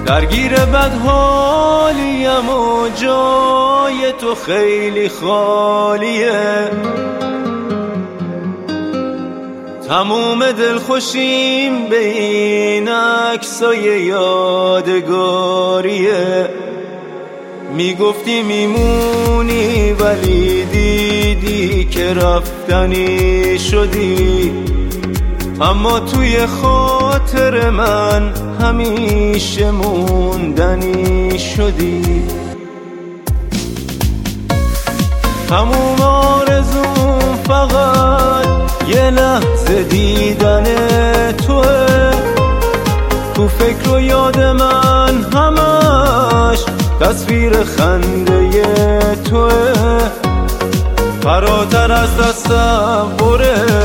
درگیر بدحالیم و جای تو خیلی خالیه. تموم دلخوشیم به این عکسای یادگاریه. میگفتی میمونی ولی دیدی که رفتنی شدی، اما توی خاطر من همیشه موندنی شدی. تموم آرزوم فقط یه لحظه دیدن توه. تو فکر و یاد من همش تصویر خنده توه. فراتر از تصور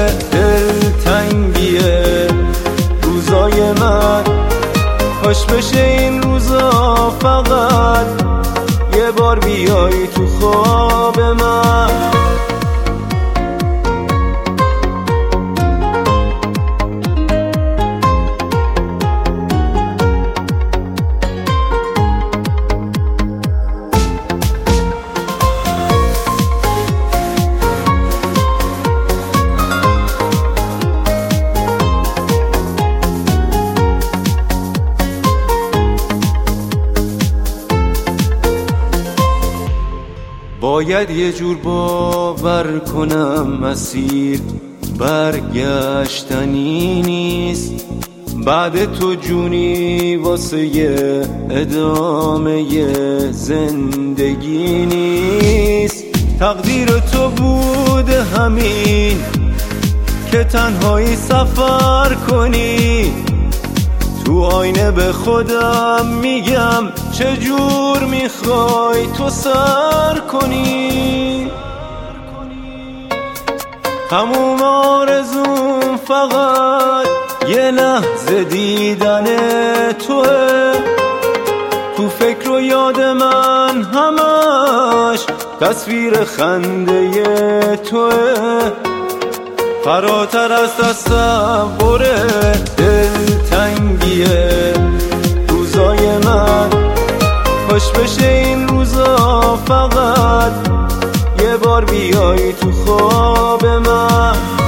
دلتنگیه روزای من. کاش بشه این روزا فقط یه بار بیای تو خواب من. باید یه جور باور کنم مسیر برگشتنی نیست. بعد تو جونی واسه ادامه زندگی نیست. تقدیر تو بوده همین که تنهایی سفر کنی. تو آینه به خودم میگم چجور میخوای تو سر کنی. تموم آرزوم فقط یه لحظه دیدن توه. تو فکر و یاد من همش تصویر خنده توه. فراتر از تصور دلتنگیه روزای من. کاش بشه این روزا فقط یه بار بیای تو خواب من.